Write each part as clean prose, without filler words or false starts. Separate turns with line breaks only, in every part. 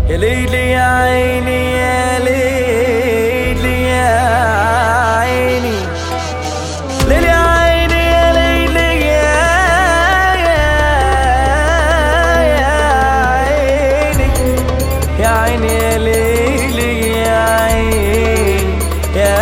يا ليلي يا عيني يا ليلي يا عيني، ليلي يا عيني يا ليلي يا عيني يا ليلي يا عيني يا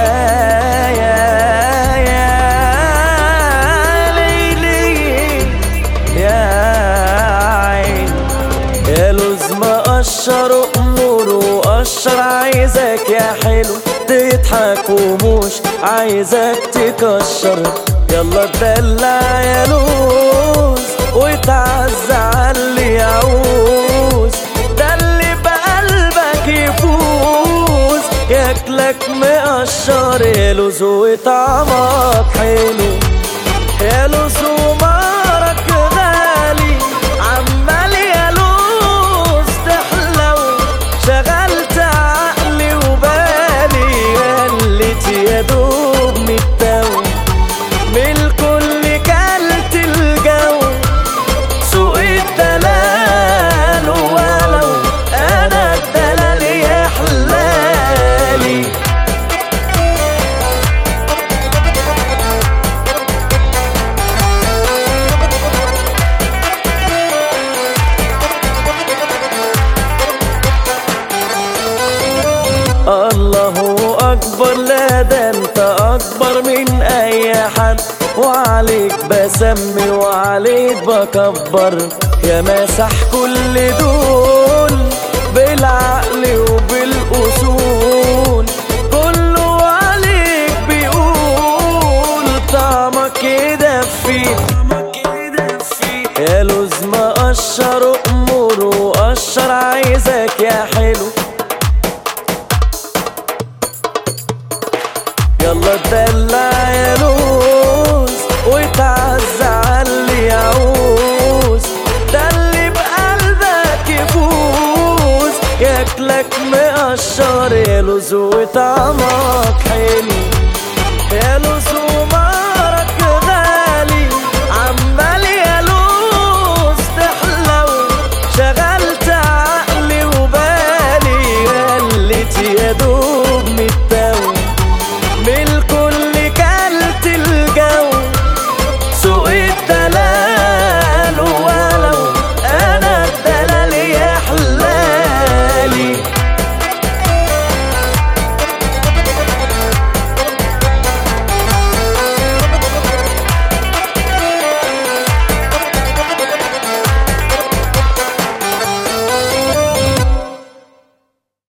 ليلي يا عيني. يا لوز مقشر أمور وقشر، عايزك يا حلو تضحك ومش عايزك تكشر. يلا اتدلع يا لوز وتعز عاللي يعوز، ده اللي بقلبك يفوز ياكلك مقشر. يا لوز وطعمك حلو، يا لوز ومارك غالي، عمال يا لوز تحلو، شغلت عقلي وبالي، قلت يا دوب متو من الكل كلت الجو. سوق الدلال ولو انا الدلال يا حلالي. الله أكبر، لا ده أنت أكبر من أي حد، وعليك بسمي وعليك بكبر. يا ماسح كل دول بالعقل وبالأصول، كله عليك بيقول طعمك يدفي. يا لوز مقشر أمور وقشر، عايزك يا حلو يلا اتدلع يا لوز وتعز عاللي يعوز، ده اللي بقلبك يفوز ياكلك مقشر. يا لوز وطعمك